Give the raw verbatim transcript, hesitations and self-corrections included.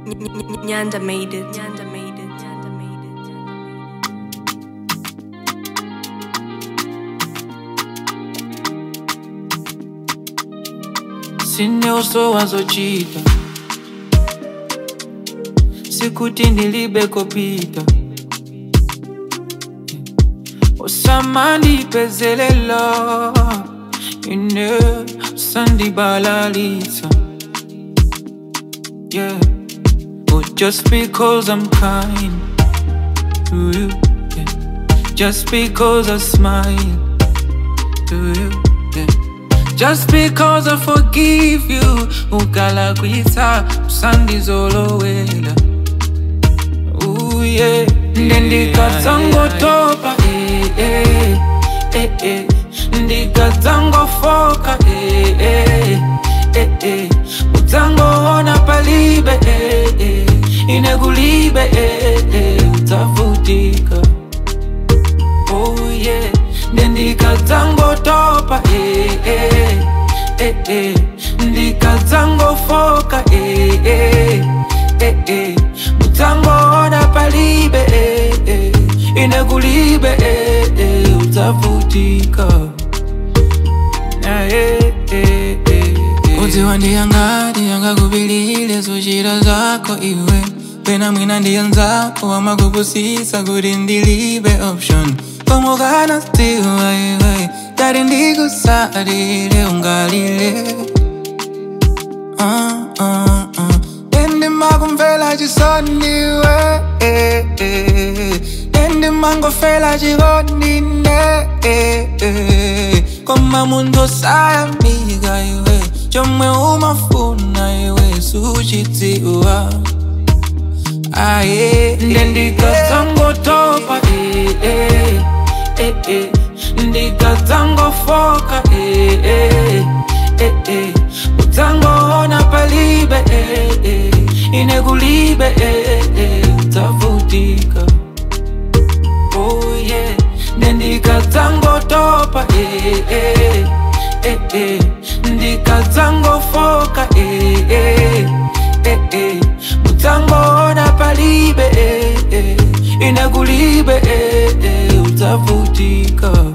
Nyanda made it. Nyanda made it. Nyanda made it. Sine uso wazochita sikuti ndilibe kopita Osamandi pezelela ine sandi balalisa. Yeah. Oh, just because I'm kind to you, yeah. Just because I smile to you, yeah. Just because I forgive you, ukala kwita usandi zolowela. Ooh yeah, ndika tango topa, eh eh eh eh. Ndika tango foka, eh eh eh eh. Utango ona palibe, eh eh. Inegulibe, eh eh. Utafutika. Oh yeah, ndika tango topa, eh eh eh eh. Ndika tango foka, eh eh eh eh. Utango ona palibe, eh eh. Inegulibe, eh eh. Utafutika. Eh eh eh eh. Uzi wandi yanga, di yanga kubilile sushira zako iwe. Pena mwina ndiyanzako wama kukusisa kurindilibe option. Como gana still way way. Dari ndiku saadile ungalile. Uh uh uh. Nende makumfela chisoniwe. Eh eh. Nende mangofela chigonine. Eh eh. Koma mundo saya amiga iwe. Chomwe umafuna iwe sushiti uwa. Aye, ndika tango topa, eh eh eh eh. Ndika tango foka, eh eh eh eh. Utango ona palibe, eh eh. Inegulibe, eh eh. Utafutika. Oh yeah, ndika tango topa, eh eh eh eh. Ndika tango foka, eh eh eh eh. Utango ona palibe, eh eh. Inegulibe, eh eh. Utafutika.